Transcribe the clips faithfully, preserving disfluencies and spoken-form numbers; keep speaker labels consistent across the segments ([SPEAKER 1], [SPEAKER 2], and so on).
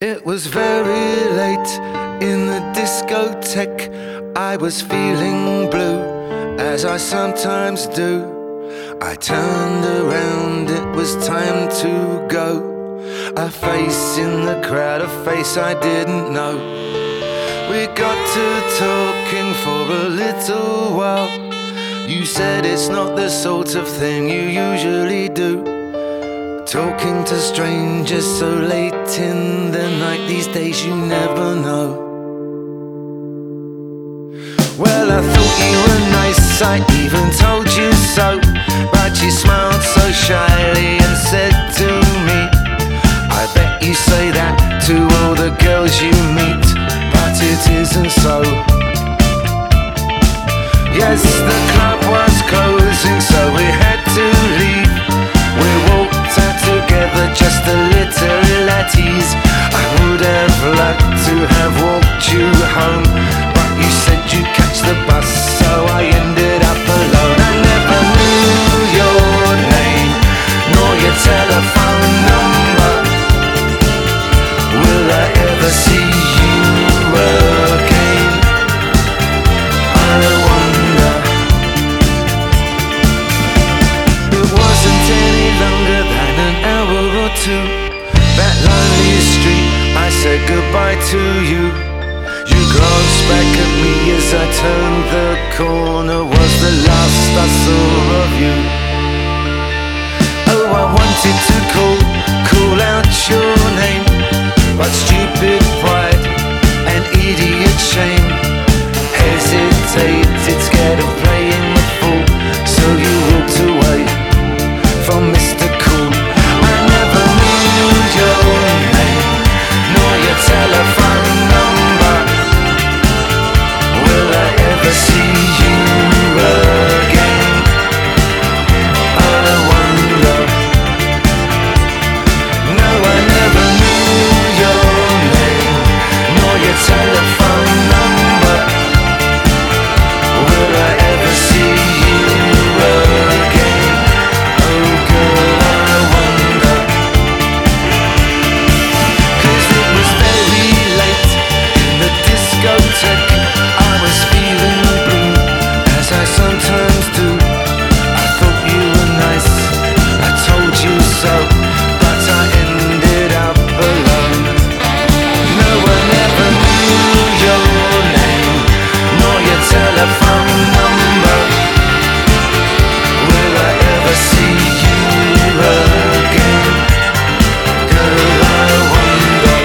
[SPEAKER 1] It was very late in the discotheque. I was feeling blue, as I sometimes do. I turned around, it was time to go. A face in the crowd, a face I didn't know. We got to talking for a little while. You said it's not the sort of thing you usually do, talking to strangers so late in the night. These days you never know. Well, I thought you were nice, I even told you so, but you smiled so shyly and said to me, I bet you say that to all the girls you meet, but it isn't so. Yes, the club was closing, so we had to leave. We walked out together, just a little at ease. I would have liked to have walked you home, but you said you'd catch the bus, so I ended up alone. I never knew your name, nor your telephone number. Will I ever see you again? I wonder. It wasn't any longer than an hour or two. That lonely street, I said goodbye to you. You glanced back at me as I turned the corner. Was the last I saw of you. Oh, I wanted to call, call out your name, but stupid pride and idiot shame hesitated, scared of playing the fool. So you walked away from Mister Cool. I never knew your name, nor your telephone number. Will I ever see you again? I wonder. No, I never knew your name, nor your telephone number. Will I ever see you again? Oh girl, I wonder. 'Cause it was very late in the discotheque. I was feeling blue, as I sometimes do. I thought you were nice, I told you so, but I ended up alone. No one ever knew your name, nor your telephone number. Will I ever see you again? Girl, I wonder.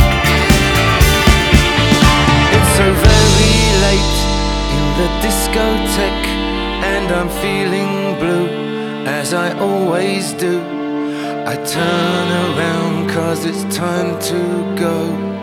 [SPEAKER 1] It's so very late in the discotheque, and I'm feeling blue, as I always do. I turn around 'cause it's time to go.